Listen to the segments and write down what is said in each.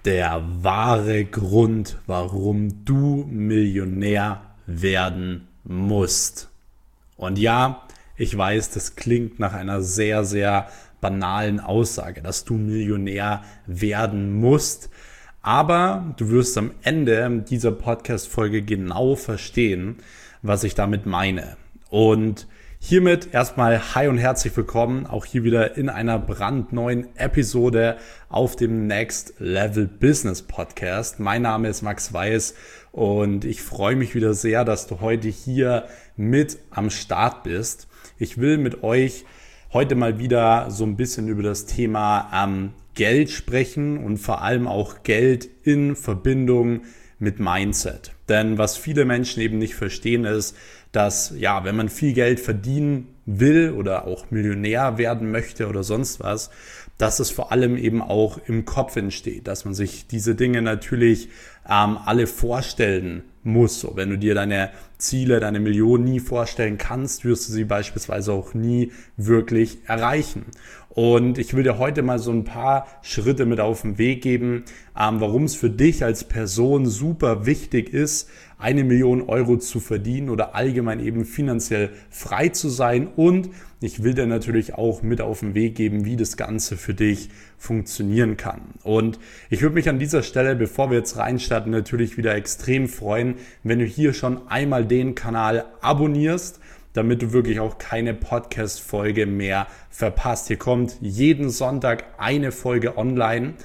Der wahre Grund, warum du Millionär werden musst. Und ja, ich weiß, das klingt nach einer sehr, sehr banalen Aussage, dass du Millionär werden musst. Aber du wirst am Ende dieser Podcast-Folge genau verstehen, was ich damit meine. Und hiermit erstmal hi und herzlich willkommen, auch hier wieder in einer brandneuen Episode auf dem Next Level Business Podcast. Mein Name ist Max Weiß und ich freue mich wieder sehr, dass du heute hier mit am Start bist. Ich will mit euch heute mal wieder so ein bisschen über das Thema Geld sprechen und vor allem auch Geld in Verbindung mit Mindset. Denn was viele Menschen eben nicht verstehen ist, dass wenn man viel Geld verdienen will oder auch Millionär werden möchte oder sonst was, dass es vor allem eben auch im Kopf entsteht, dass man sich diese Dinge natürlich alle vorstellen muss. So, wenn du dir deine Ziele, deine Millionen nie vorstellen kannst, wirst du sie beispielsweise auch nie wirklich erreichen. Und ich will dir heute mal so ein paar Schritte mit auf den Weg geben, warum es für dich als Person super wichtig ist, 1 Million Euro zu verdienen oder allgemein eben finanziell frei zu sein. Und ich will dir natürlich auch mit auf den Weg geben, wie das Ganze für dich funktionieren kann. Und ich würde mich an dieser Stelle, bevor wir jetzt reinstarten, natürlich wieder extrem freuen, wenn du hier schon einmal den Kanal abonnierst, damit du wirklich auch keine Podcast-Folge mehr verpasst. Hier kommt jeden Sonntag eine Folge online,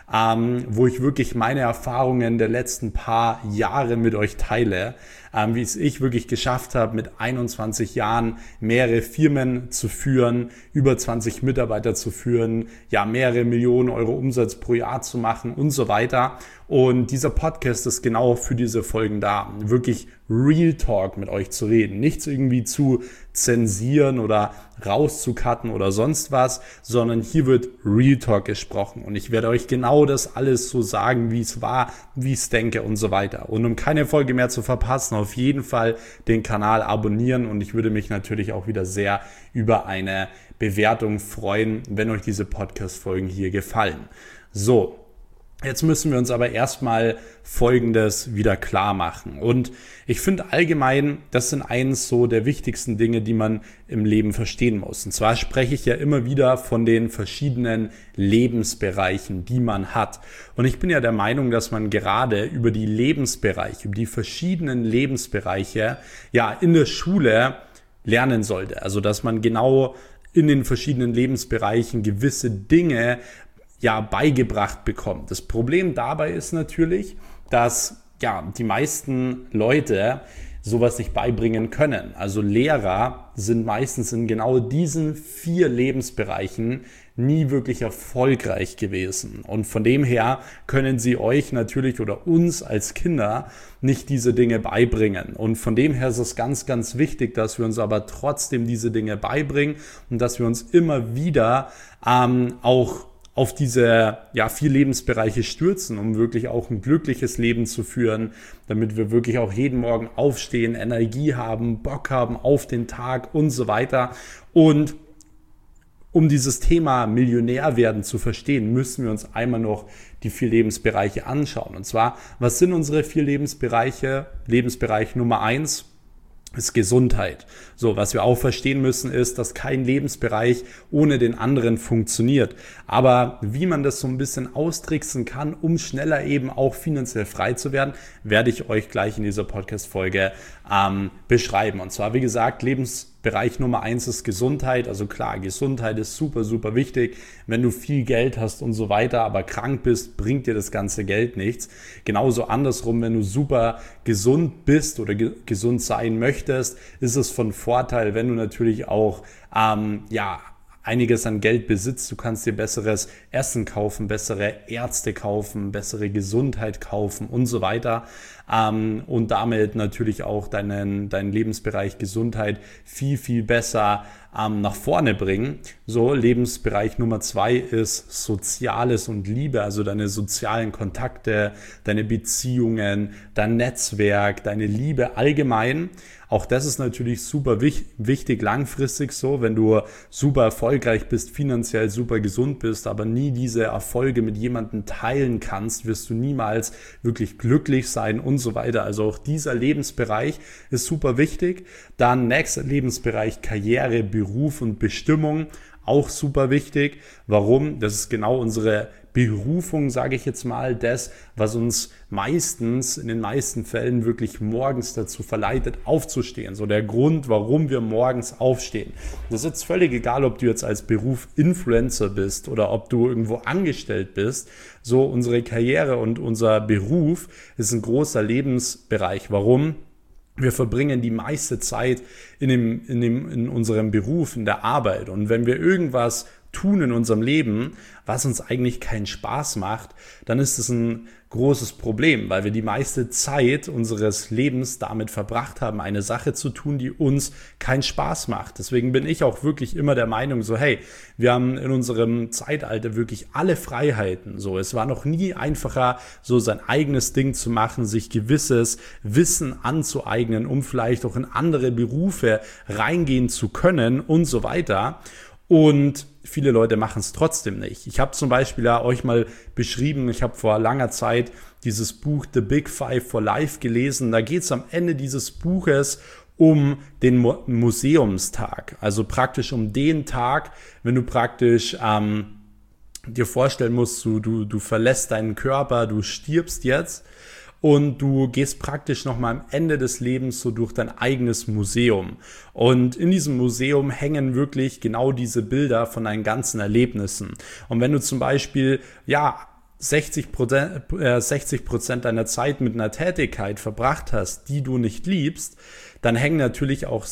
wo ich wirklich meine Erfahrungen der letzten paar Jahre mit euch teile, wie es ich wirklich geschafft habe, mit 21 Jahren mehrere Firmen zu führen, über 20 Mitarbeiter zu führen, mehrere Millionen Euro Umsatz pro Jahr zu machen und so weiter. Und dieser Podcast ist genau für diese Folgen da, wirklich Real Talk mit euch zu reden, nichts irgendwie zu zensieren oder rauszucutten oder sonst was, sondern hier wird Real Talk gesprochen und ich werde euch genau das alles so sagen, wie es war, wie ich es denke und so weiter. Und um keine Folge mehr zu verpassen, auf jeden Fall den Kanal abonnieren und ich würde mich natürlich auch wieder sehr über eine Bewertung freuen, wenn euch diese Podcast-Folgen hier gefallen. So. Jetzt müssen wir uns aber erstmal Folgendes wieder klar machen. Und ich finde allgemein, das sind eins so der wichtigsten Dinge, die man im Leben verstehen muss. Und zwar spreche ich ja immer wieder von den verschiedenen Lebensbereichen, die man hat. Und ich bin ja der Meinung, dass man gerade über die Lebensbereiche, über die verschiedenen Lebensbereiche, in der Schule lernen sollte. Also, dass man genau in den verschiedenen Lebensbereichen gewisse Dinge beigebracht bekommt. Das Problem dabei ist natürlich, dass die meisten Leute sowas nicht beibringen können. Also Lehrer sind meistens in genau diesen 4 Lebensbereichen nie wirklich erfolgreich gewesen. Und von dem her können sie euch natürlich oder uns als Kinder nicht diese Dinge beibringen. Und von dem her ist es ganz, ganz wichtig, dass wir uns aber trotzdem diese Dinge beibringen und dass wir uns immer wieder auch auf diese 4 Lebensbereiche stürzen, um wirklich auch ein glückliches Leben zu führen, damit wir wirklich auch jeden Morgen aufstehen, Energie haben, Bock haben auf den Tag und so weiter. Und um dieses Thema Millionär werden zu verstehen, müssen wir uns einmal noch die 4 Lebensbereiche anschauen. Und zwar, was sind unsere 4 Lebensbereiche? Lebensbereich Nummer 1 ist Gesundheit. So, was wir auch verstehen müssen, ist, dass kein Lebensbereich ohne den anderen funktioniert. Aber wie man das so ein bisschen austricksen kann, um schneller eben auch finanziell frei zu werden, werde ich euch gleich in dieser Podcast-Folge beschreiben. Und zwar, wie gesagt, Lebensbereich Nummer 1 ist Gesundheit. Also klar, Gesundheit ist super, super wichtig. Wenn du viel Geld hast und so weiter, aber krank bist, bringt dir das ganze Geld nichts. Genauso andersrum, wenn du super gesund bist oder gesund sein möchtest, ist es von Vorteil, wenn du natürlich auch einiges an Geld besitzt. Du kannst dir besseres Essen kaufen, bessere Ärzte kaufen, bessere Gesundheit kaufen und so weiter. Und damit natürlich auch deinen Lebensbereich Gesundheit viel, viel besser nach vorne bringen. So, Lebensbereich Nummer 2 ist Soziales und Liebe, also deine sozialen Kontakte, deine Beziehungen, dein Netzwerk, deine Liebe allgemein. Auch das ist natürlich super wichtig langfristig so, wenn du super erfolgreich bist, finanziell super gesund bist, aber nie diese Erfolge mit jemandem teilen kannst, wirst du niemals wirklich glücklich sein und so weiter. Also auch dieser Lebensbereich ist super wichtig. Dann nächster Lebensbereich Karriere, Beruf und Bestimmung. Auch super wichtig. Warum? Das ist genau unsere Berufung, sage ich jetzt mal, das, was uns meistens, in den meisten Fällen wirklich morgens dazu verleitet, aufzustehen. So der Grund, warum wir morgens aufstehen. Das ist jetzt völlig egal, ob du jetzt als Beruf Influencer bist oder ob du irgendwo angestellt bist. So unsere Karriere und unser Beruf ist ein großer Lebensbereich. Warum? Wir verbringen die meiste Zeit in unserem Beruf, in der Arbeit. Und wenn wir irgendwas tun in unserem Leben, was uns eigentlich keinen Spaß macht, dann ist es ein großes Problem, weil wir die meiste Zeit unseres Lebens damit verbracht haben, eine Sache zu tun, die uns keinen Spaß macht. Deswegen bin ich auch wirklich immer der Meinung, so hey, wir haben in unserem Zeitalter wirklich alle Freiheiten. So, es war noch nie einfacher, so sein eigenes Ding zu machen, sich gewisses Wissen anzueignen, um vielleicht auch in andere Berufe reingehen zu können und so weiter. Und viele Leute machen es trotzdem nicht. Ich habe zum Beispiel ja euch mal beschrieben, ich habe vor langer Zeit dieses Buch The Big Five for Life gelesen. Da geht es am Ende dieses Buches um den Museumstag. Also praktisch um den Tag, wenn du praktisch dir vorstellen musst, du verlässt deinen Körper, du stirbst jetzt. Und du gehst praktisch nochmal am Ende des Lebens so durch dein eigenes Museum. Und in diesem Museum hängen wirklich genau diese Bilder von deinen ganzen Erlebnissen. Und wenn du zum Beispiel, 60% deiner Zeit mit einer Tätigkeit verbracht hast, die du nicht liebst, dann hängen natürlich auch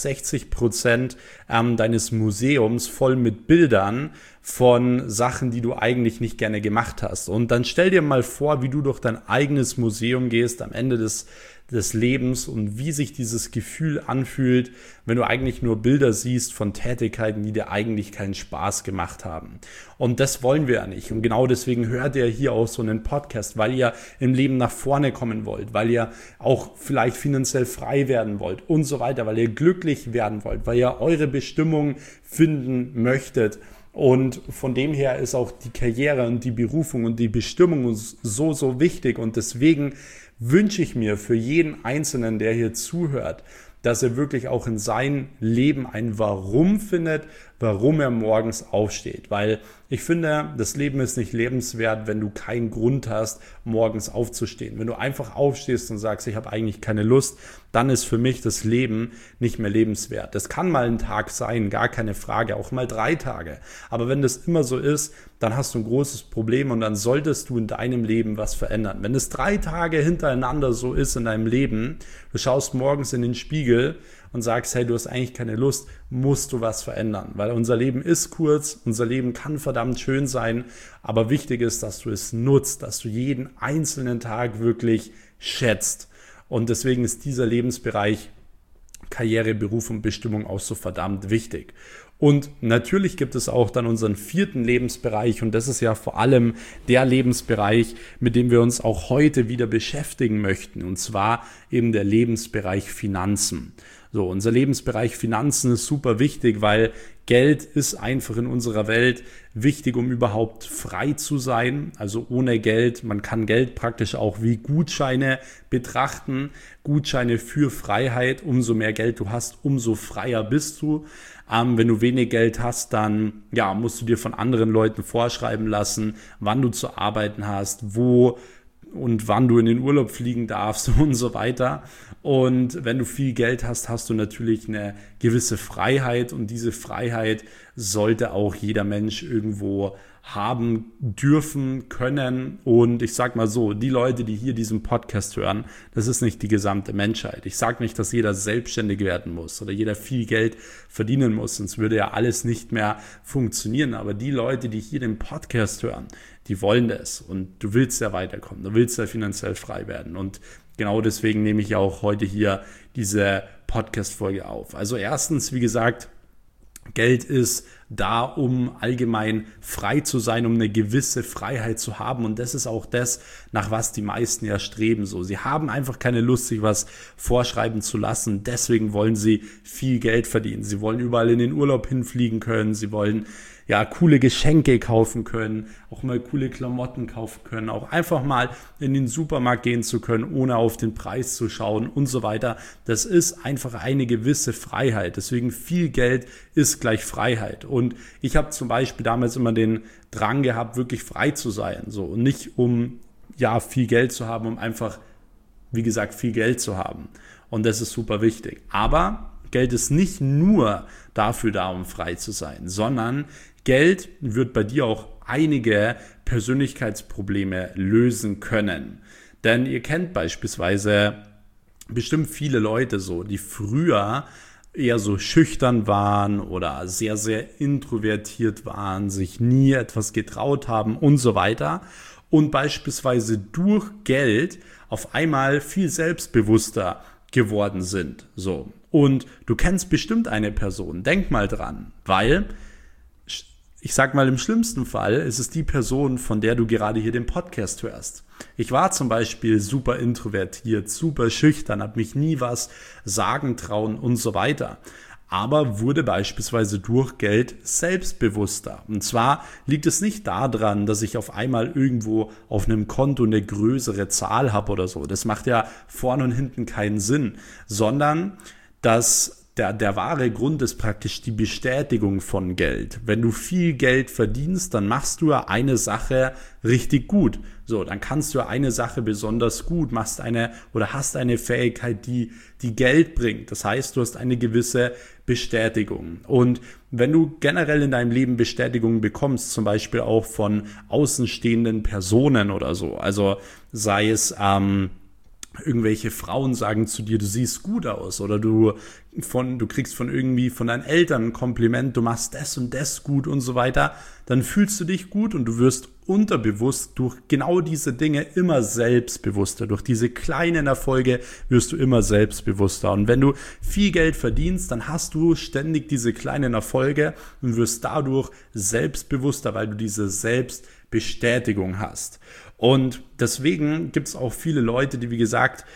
60% deines Museums voll mit Bildern von Sachen, die du eigentlich nicht gerne gemacht hast. Und dann stell dir mal vor, wie du durch dein eigenes Museum gehst am Ende des Lebens und wie sich dieses Gefühl anfühlt, wenn du eigentlich nur Bilder siehst von Tätigkeiten, die dir eigentlich keinen Spaß gemacht haben. Und das wollen wir ja nicht. Und genau deswegen hört ihr hier auch so einen Podcast, weil ihr im Leben nach vorne kommen wollt, weil ihr auch vielleicht finanziell frei werden wollt und so weiter, weil ihr glücklich werden wollt, weil ihr eure Bestimmung finden möchtet. Und von dem her ist auch die Karriere und die Berufung und die Bestimmung so wichtig. Und deswegen wünsche ich mir für jeden Einzelnen, der hier zuhört, dass er wirklich auch in seinem Leben ein Warum findet, warum er morgens aufsteht. Weil ich finde, das Leben ist nicht lebenswert, wenn du keinen Grund hast, morgens aufzustehen. Wenn du einfach aufstehst und sagst, ich habe eigentlich keine Lust, dann ist für mich das Leben nicht mehr lebenswert. Das kann mal ein Tag sein, gar keine Frage, auch mal 3 Tage. Aber wenn das immer so ist, dann hast du ein großes Problem und dann solltest du in deinem Leben was verändern. Wenn es 3 Tage hintereinander so ist in deinem Leben, du schaust morgens in den Spiegel und sagst, hey, du hast eigentlich keine Lust, musst du was verändern. Weil unser Leben ist kurz, unser Leben kann verdammt schön sein, aber wichtig ist, dass du es nutzt, dass du jeden einzelnen Tag wirklich schätzt. Und deswegen ist dieser Lebensbereich Karriere, Beruf und Bestimmung auch so verdammt wichtig. Und natürlich gibt es auch dann unseren 4. Lebensbereich und das ist ja vor allem der Lebensbereich, mit dem wir uns auch heute wieder beschäftigen möchten, und zwar eben der Lebensbereich Finanzen. So, unser Lebensbereich Finanzen ist super wichtig, weil Geld ist einfach in unserer Welt wichtig, um überhaupt frei zu sein. Also ohne Geld, man kann Geld praktisch auch wie Gutscheine betrachten. Gutscheine für Freiheit. Umso mehr Geld du hast, umso freier bist du. Wenn du wenig Geld hast, dann musst du dir von anderen Leuten vorschreiben lassen, wann du zu arbeiten hast, wo und wann du in den Urlaub fliegen darfst und so weiter. Und wenn du viel Geld hast, hast du natürlich eine gewisse Freiheit und diese Freiheit sollte auch jeder Mensch irgendwo haben dürfen, können. Und ich sag mal so, die Leute, die hier diesen Podcast hören, das ist nicht die gesamte Menschheit. Ich sage nicht, dass jeder selbstständig werden muss oder jeder viel Geld verdienen muss, sonst würde ja alles nicht mehr funktionieren. Aber die Leute, die hier den Podcast hören, die wollen das und du willst ja weiterkommen, du willst ja finanziell frei werden und genau deswegen nehme ich auch heute hier diese Podcast-Folge auf. Also erstens, wie gesagt, Geld ist da, um allgemein frei zu sein, um eine gewisse Freiheit zu haben. Und das ist auch das, nach was die meisten ja streben. So, sie haben einfach keine Lust, sich was vorschreiben zu lassen. Deswegen wollen sie viel Geld verdienen. Sie wollen überall in den Urlaub hinfliegen können. Sie wollen ja coole Geschenke kaufen können, auch mal coole Klamotten kaufen können, auch einfach mal in den Supermarkt gehen zu können, ohne auf den Preis zu schauen und so weiter. Das ist einfach eine gewisse Freiheit. Deswegen viel Geld ist gleich Freiheit. Und ich habe zum Beispiel damals immer den Drang gehabt, wirklich frei zu sein. So, und nicht um viel Geld zu haben, um einfach, wie gesagt, viel Geld zu haben. Und das ist super wichtig. Aber Geld ist nicht nur dafür da, um frei zu sein, sondern Geld wird bei dir auch einige Persönlichkeitsprobleme lösen können. Denn ihr kennt beispielsweise bestimmt viele Leute so, die früher eher so schüchtern waren oder sehr, sehr introvertiert waren, sich nie etwas getraut haben und so weiter und beispielsweise durch Geld auf einmal viel selbstbewusster geworden sind. So. Und du kennst bestimmt eine Person, denk mal dran, weil ich sag mal, im schlimmsten Fall ist es die Person, von der du gerade hier den Podcast hörst. Ich war zum Beispiel super introvertiert, super schüchtern, habe mich nie was sagen trauen und so weiter. Aber wurde beispielsweise durch Geld selbstbewusster. Und zwar liegt es nicht daran, dass ich auf einmal irgendwo auf einem Konto eine größere Zahl habe oder so. Das macht ja vorne und hinten keinen Sinn, sondern dass der wahre Grund ist praktisch die Bestätigung von Geld. Wenn du viel Geld verdienst, dann machst du ja eine Sache richtig gut. So, dann kannst du ja eine Sache besonders gut, hast eine Fähigkeit, die Geld bringt. Das heißt, du hast eine gewisse Bestätigung. Und wenn du generell in deinem Leben Bestätigung bekommst, zum Beispiel auch von außenstehenden Personen oder so, also sei es irgendwelche Frauen sagen zu dir, du siehst gut aus, oder du kriegst von deinen Eltern ein Kompliment, du machst das und das gut und so weiter, dann fühlst du dich gut und du wirst unterbewusst durch genau diese Dinge immer selbstbewusster. Durch diese kleinen Erfolge wirst du immer selbstbewusster. Und wenn du viel Geld verdienst, dann hast du ständig diese kleinen Erfolge und wirst dadurch selbstbewusster, weil du diese Selbstbestätigung hast. Und deswegen gibt es auch viele Leute, die, wie gesagt,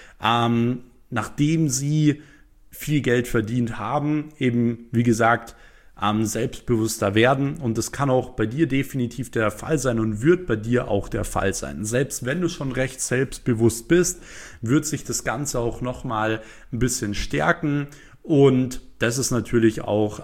nachdem sie viel Geld verdient haben, eben, wie gesagt, selbstbewusster werden. Und das kann auch bei dir definitiv der Fall sein und wird bei dir auch der Fall sein. Selbst wenn du schon recht selbstbewusst bist, wird sich das Ganze auch nochmal ein bisschen stärken. Und das ist natürlich auch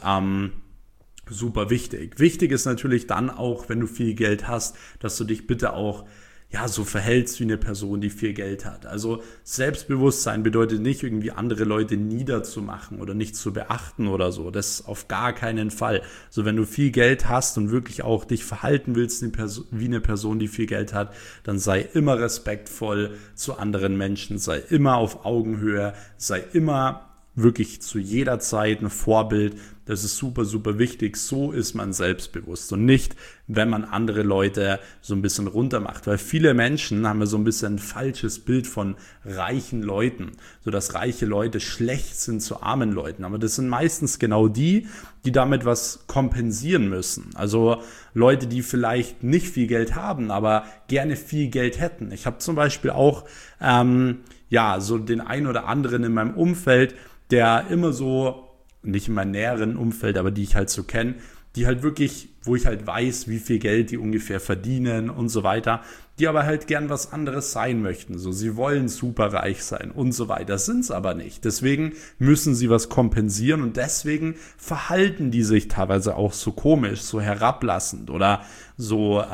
super wichtig. Wichtig ist natürlich dann auch, wenn du viel Geld hast, dass du dich bitte auch so verhältst wie eine Person, die viel Geld hat. Also Selbstbewusstsein bedeutet nicht, irgendwie andere Leute niederzumachen oder nicht zu beachten oder so. Das auf gar keinen Fall. Also wenn du viel Geld hast und wirklich auch dich verhalten willst wie eine Person, die viel Geld hat, dann sei immer respektvoll zu anderen Menschen, sei immer auf Augenhöhe, sei immer wirklich zu jeder Zeit ein Vorbild. Das ist super, super wichtig. So ist man selbstbewusst und nicht, wenn man andere Leute so ein bisschen runtermacht. Weil viele Menschen haben ja so ein bisschen ein falsches Bild von reichen Leuten, so dass reiche Leute schlecht sind zu armen Leuten. Aber das sind meistens genau die damit was kompensieren müssen. Also Leute, die vielleicht nicht viel Geld haben, aber gerne viel Geld hätten. Ich habe zum Beispiel auch so den einen oder anderen in meinem Umfeld, der immer so, nicht in meinem näheren Umfeld, aber die ich halt so kenne, die halt wirklich, wo ich halt weiß, wie viel Geld die ungefähr verdienen und so weiter, die aber halt gern was anderes sein möchten. So, sie wollen super reich sein und so weiter, sind es aber nicht. Deswegen müssen sie was kompensieren und deswegen verhalten die sich teilweise auch so komisch, so herablassend oder so,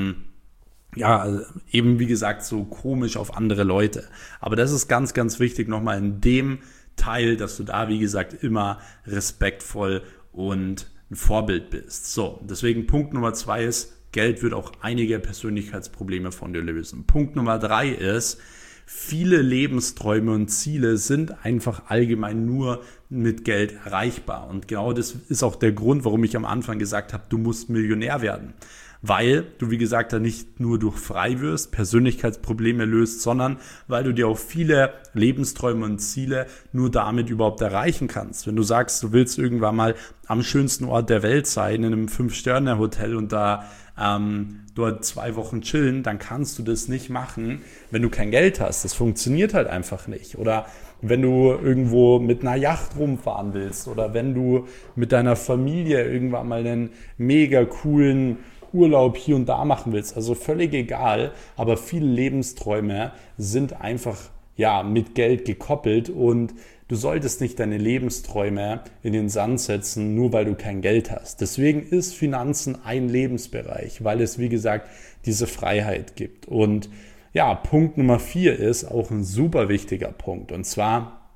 eben wie gesagt, so komisch auf andere Leute. Aber das ist ganz, ganz wichtig nochmal in dem Teil, dass du da, wie gesagt, immer respektvoll und ein Vorbild bist. So, deswegen Punkt Nummer 2 ist, Geld wird auch einige Persönlichkeitsprobleme von dir lösen. Punkt Nummer 3 ist, viele Lebensträume und Ziele sind einfach allgemein nur mit Geld erreichbar. Und genau das ist auch der Grund, warum ich am Anfang gesagt habe, du musst Millionär werden. weil du, wie gesagt, da nicht nur durch frei wirst, Persönlichkeitsprobleme löst, sondern weil du dir auch viele Lebensträume und Ziele nur damit überhaupt erreichen kannst. Wenn du sagst, du willst irgendwann mal am schönsten Ort der Welt sein, in einem 5-Sterne-Hotel und da dort 2 Wochen chillen, dann kannst du das nicht machen, wenn du kein Geld hast. Das funktioniert halt einfach nicht. Oder wenn du irgendwo mit einer Yacht rumfahren willst oder wenn du mit deiner Familie irgendwann mal einen mega coolen Urlaub hier und da machen willst. Also völlig egal, aber viele Lebensträume sind einfach mit Geld gekoppelt und du solltest nicht deine Lebensträume in den Sand setzen, nur weil du kein Geld hast. Deswegen ist Finanzen ein Lebensbereich, weil es, wie gesagt, diese Freiheit gibt. Und Punkt Nummer 4 ist auch ein super wichtiger Punkt. Und zwar,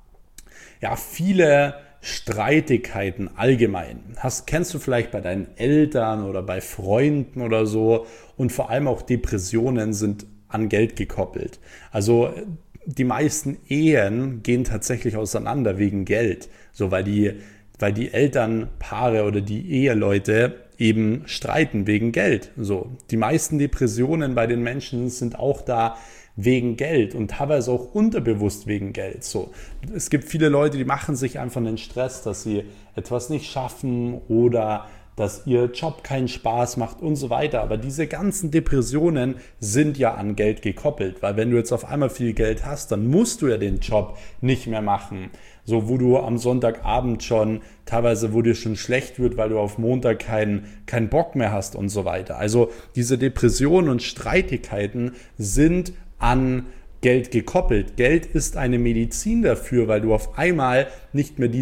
viele Streitigkeiten allgemein. Kennst du vielleicht bei deinen Eltern oder bei Freunden oder so. Und vor allem auch Depressionen sind an Geld gekoppelt. Also die meisten Ehen gehen tatsächlich auseinander wegen Geld. So, weil die Elternpaare oder die Eheleute eben streiten wegen Geld. So, die meisten Depressionen bei den Menschen sind auch da wegen Geld und teilweise auch unterbewusst wegen Geld. So, es gibt viele Leute, die machen sich einfach einen Stress, dass sie etwas nicht schaffen oder dass ihr Job keinen Spaß macht und so weiter. Aber diese ganzen Depressionen sind ja an Geld gekoppelt, weil wenn du jetzt auf einmal viel Geld hast, dann musst du ja den Job nicht mehr machen. So, wo du am Sonntagabend schon, teilweise wo dir schon schlecht wird, weil du auf Montag keinen Bock mehr hast und so weiter. Also diese Depressionen und Streitigkeiten sind an Geld gekoppelt. Geld ist eine Medizin dafür, weil du auf einmal nicht mehr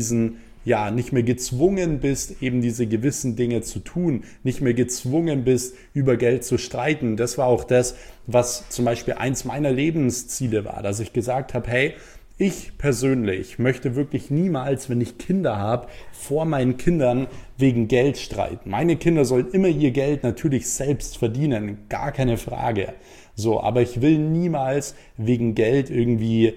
gezwungen bist, eben diese gewissen Dinge zu tun, nicht mehr gezwungen bist, über Geld zu streiten. Das war auch das, was zum Beispiel eins meiner Lebensziele war, dass ich gesagt habe, hey, ich persönlich möchte wirklich niemals, wenn ich Kinder habe, vor meinen Kindern wegen Geld streiten. Meine Kinder sollen immer ihr Geld natürlich selbst verdienen, gar keine Frage. So, aber ich will niemals wegen Geld irgendwie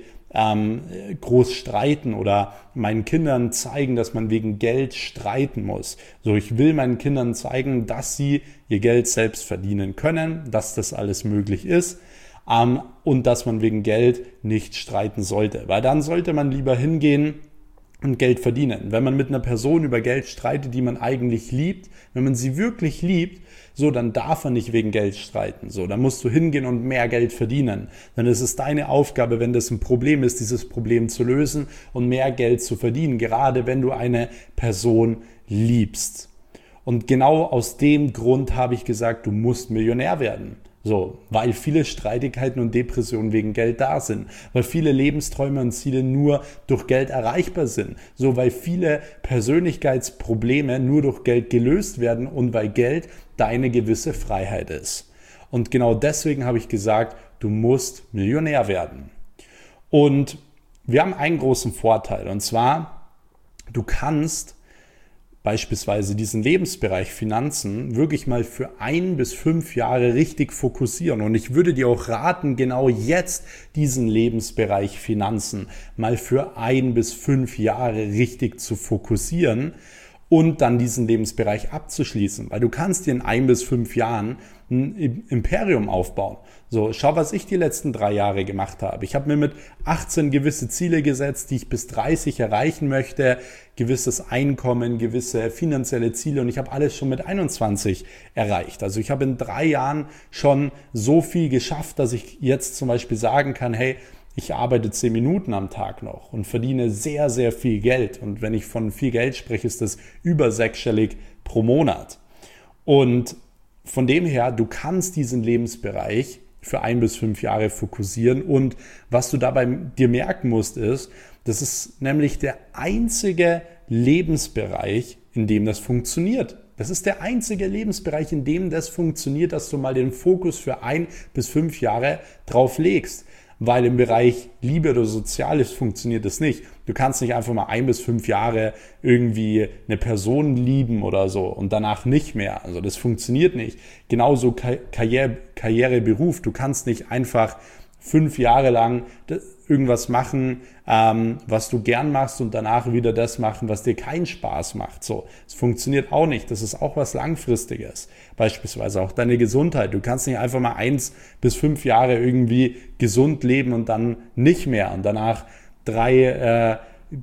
groß streiten oder meinen Kindern zeigen, dass man wegen Geld streiten muss. So, ich will meinen Kindern zeigen, dass sie ihr Geld selbst verdienen können, dass das alles möglich ist und dass man wegen Geld nicht streiten sollte. Weil dann sollte man lieber hingehen und Geld verdienen. Wenn man mit einer Person über Geld streitet, die man eigentlich liebt, wenn man sie wirklich liebt, so, dann darf man nicht wegen Geld streiten. So, dann musst du hingehen und mehr Geld verdienen. Dann ist es deine Aufgabe, wenn das ein Problem ist, dieses Problem zu lösen und mehr Geld zu verdienen, gerade wenn du eine Person liebst. Und genau aus dem Grund habe ich gesagt, du musst Millionär werden. So, weil viele Streitigkeiten und Depressionen wegen Geld da sind, weil viele Lebensträume und Ziele nur durch Geld erreichbar sind, so weil viele Persönlichkeitsprobleme nur durch Geld gelöst werden und weil Geld deine gewisse Freiheit ist. Und genau deswegen habe ich gesagt, du musst Millionär werden. Und wir haben einen großen Vorteil, und zwar, du kannst beispielsweise diesen Lebensbereich Finanzen wirklich mal für 1 bis 5 Jahre richtig fokussieren. Und ich würde dir auch raten, genau jetzt diesen Lebensbereich Finanzen mal für 1 bis 5 Jahre richtig zu fokussieren und dann diesen Lebensbereich abzuschließen. Weil du kannst dir in 1 bis 5 Jahren ein Imperium aufbauen. So, schau, was ich die letzten 3 Jahre gemacht habe. Ich habe mir mit 18 gewisse Ziele gesetzt, die ich bis 30 erreichen möchte, gewisses Einkommen, gewisse finanzielle Ziele, und ich habe alles schon mit 21 erreicht. Also ich habe in 3 Jahren schon so viel geschafft, dass ich jetzt zum Beispiel sagen kann, hey, ich arbeite 10 Minuten am Tag noch und verdiene sehr, sehr viel Geld. Und wenn ich von viel Geld spreche, ist das über 6-stellig pro Monat. Und von dem her, du kannst diesen Lebensbereich für 1 bis 5 Jahre fokussieren, und was du dabei dir merken musst ist, das ist nämlich der einzige Lebensbereich, in dem das funktioniert. Das ist der einzige Lebensbereich, in dem das funktioniert, dass du mal den Fokus für 1 bis 5 Jahre drauf legst. Weil im Bereich Liebe oder Soziales funktioniert das nicht. Du kannst nicht einfach mal 1 bis 5 Jahre irgendwie eine Person lieben oder so und danach nicht mehr. Also das funktioniert nicht. Genauso Karriere, Beruf. Du kannst nicht einfach 5 Jahre lang irgendwas machen, was du gern machst und danach wieder das machen, was dir keinen Spaß macht. So, es funktioniert auch nicht. Das ist auch was Langfristiges. Beispielsweise auch deine Gesundheit. Du kannst nicht einfach mal 1 bis 5 Jahre irgendwie gesund leben und dann nicht mehr und danach drei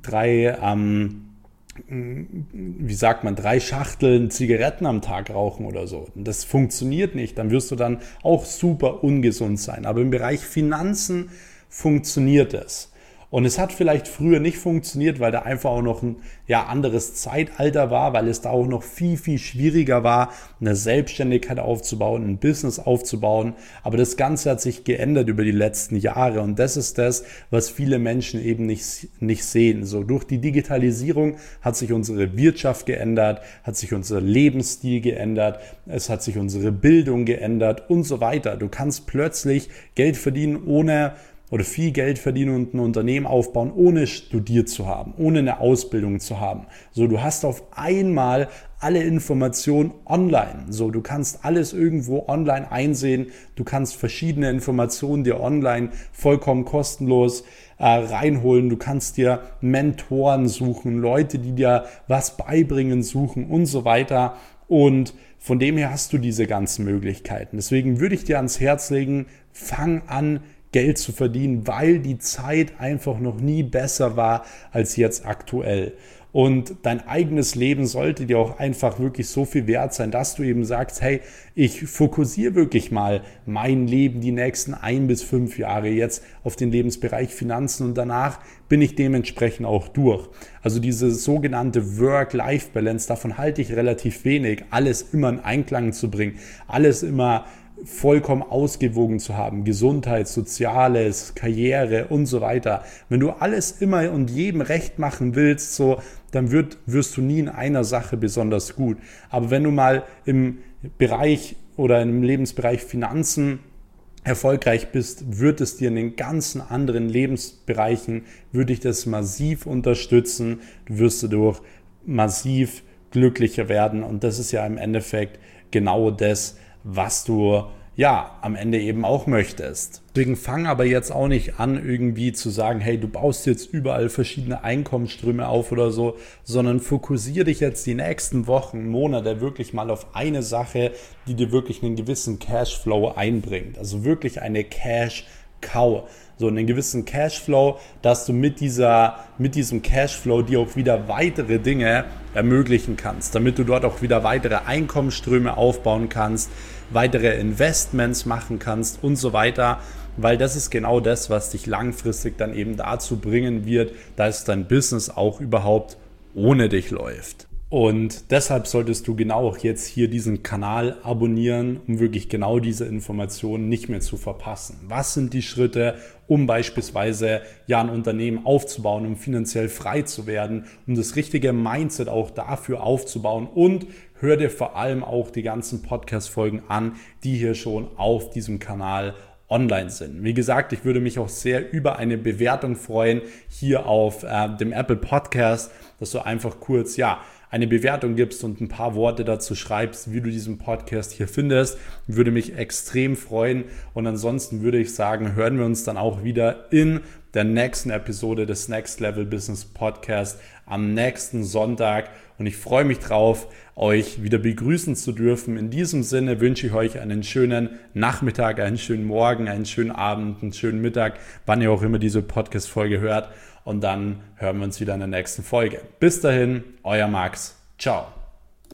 Schachteln Zigaretten am Tag rauchen oder so. Und das funktioniert nicht. Dann wirst du dann auch super ungesund sein. Aber im Bereich Finanzen funktioniert es. Und es hat vielleicht früher nicht funktioniert, weil da einfach auch noch ein anderes Zeitalter war, weil es da auch noch viel, viel schwieriger war, eine Selbstständigkeit aufzubauen, ein Business aufzubauen. Aber das Ganze hat sich geändert über die letzten Jahre und das ist das, was viele Menschen eben nicht sehen. So, durch die Digitalisierung hat sich unsere Wirtschaft geändert, hat sich unser Lebensstil geändert, es hat sich unsere Bildung geändert und so weiter. Du kannst plötzlich Geld verdienen oder viel Geld verdienen und ein Unternehmen aufbauen, ohne studiert zu haben, ohne eine Ausbildung zu haben. So, du hast auf einmal alle Informationen online. So, du kannst alles irgendwo online einsehen. Du kannst verschiedene Informationen dir online vollkommen kostenlos reinholen. Du kannst dir Mentoren suchen, Leute, die dir was beibringen, suchen und so weiter. Und von dem her hast du diese ganzen Möglichkeiten. Deswegen würde ich dir ans Herz legen, fang an, Geld zu verdienen, weil die Zeit einfach noch nie besser war als jetzt aktuell. Und dein eigenes Leben sollte dir auch einfach wirklich so viel wert sein, dass du eben sagst, hey, ich fokussiere wirklich mal mein Leben die nächsten 1 bis 5 Jahre jetzt auf den Lebensbereich Finanzen und danach bin ich dementsprechend auch durch. Also diese sogenannte Work-Life-Balance, davon halte ich relativ wenig, alles immer in Einklang zu bringen, alles immer vollkommen ausgewogen zu haben, Gesundheit, Soziales, Karriere und so weiter. Wenn du alles immer und jedem recht machen willst, so, dann wirst du nie in einer Sache besonders gut. Aber wenn du mal im Bereich oder im Lebensbereich Finanzen erfolgreich bist, wird es dir in den ganzen anderen Lebensbereichen, würde ich das massiv unterstützen. Du wirst dadurch massiv glücklicher werden und das ist ja im Endeffekt genau das, was du am Ende eben auch möchtest. Deswegen fang aber jetzt auch nicht an, irgendwie zu sagen, hey, du baust jetzt überall verschiedene Einkommensströme auf oder so, sondern fokussiere dich jetzt die nächsten Wochen, Monate wirklich mal auf eine Sache, die dir wirklich einen gewissen Cashflow einbringt. Also wirklich eine Cash-Cow. So einen gewissen Cashflow, dass du mit diesem Cashflow dir auch wieder weitere Dinge ermöglichen kannst, damit du dort auch wieder weitere Einkommensströme aufbauen kannst, weitere Investments machen kannst und so weiter, weil das ist genau das, was dich langfristig dann eben dazu bringen wird, dass dein Business auch überhaupt ohne dich läuft. Und deshalb solltest du genau auch jetzt hier diesen Kanal abonnieren, um wirklich genau diese Informationen nicht mehr zu verpassen. Was sind die Schritte, um beispielsweise ein Unternehmen aufzubauen, um finanziell frei zu werden, um das richtige Mindset auch dafür aufzubauen und hör dir vor allem auch die ganzen Podcast-Folgen an, die hier schon auf diesem Kanal online sind. Wie gesagt, ich würde mich auch sehr über eine Bewertung freuen hier auf dem Apple Podcast, dass du einfach kurz eine Bewertung gibst und ein paar Worte dazu schreibst, wie du diesen Podcast hier findest. Würde mich extrem freuen und ansonsten würde ich sagen, hören wir uns dann auch wieder in der nächsten Episode des Next Level Business Podcast am nächsten Sonntag und ich freue mich drauf, euch wieder begrüßen zu dürfen. In diesem Sinne wünsche ich euch einen schönen Nachmittag, einen schönen Morgen, einen schönen Abend, einen schönen Mittag, wann ihr auch immer diese Podcast-Folge hört und dann hören wir uns wieder in der nächsten Folge. Bis dahin, euer Max. Ciao.